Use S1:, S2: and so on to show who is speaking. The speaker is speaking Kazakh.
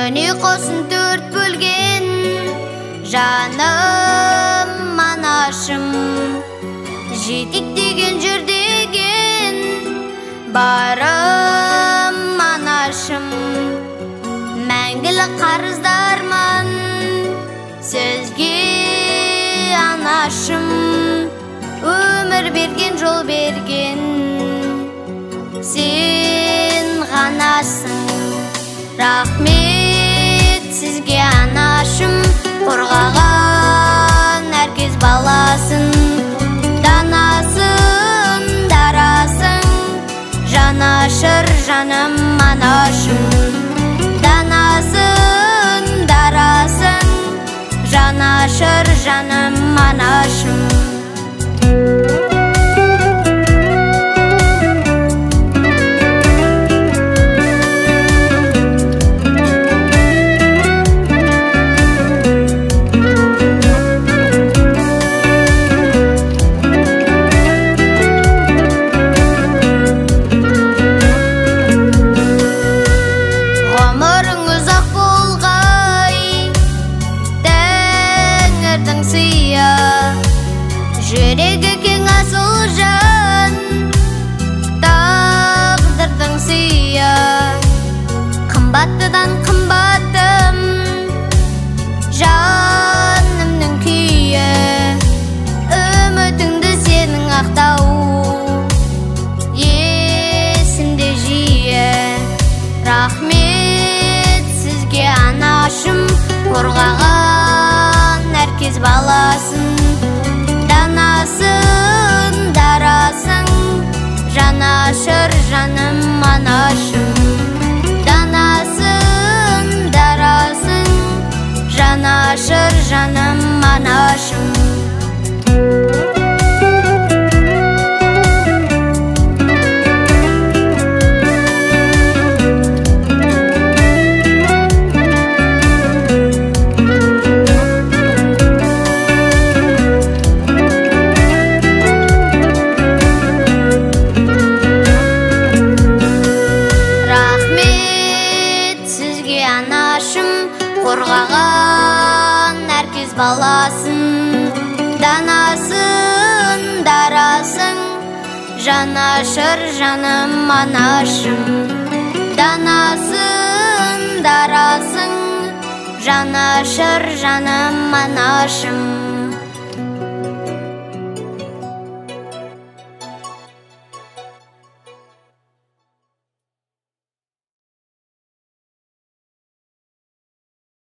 S1: ұйқысын төрт бөлген жаным анашым, жетектеген жүрдеген барым анашым, мәңгілік қарыздармын сізге анашым, өмір берген жол берген сен ғанасың. Рахмет сізге анашым, қорғаған әркез баласын, данасын дарасың, жанашыр жаным анашым, данасын дарасың, жанашыр жаным анашым. Жүрегі кең асыл жан, тағдырдың сыйы, қымбаттыдан қымбаттым жанымның күйі, үмітіңді сенің ақтау есімде жиі. Рахмет сізге анашым, қорғаған әркез баласын, данасын дарасың, жанашыр жаным анашым, данасын дарасың, жанашыр жаным анашым. Анашым, қорғаған әркез баласын, данасын дарасың, жанашыр жаным анашым, данасын дарасың, жанашыр жаным анашым.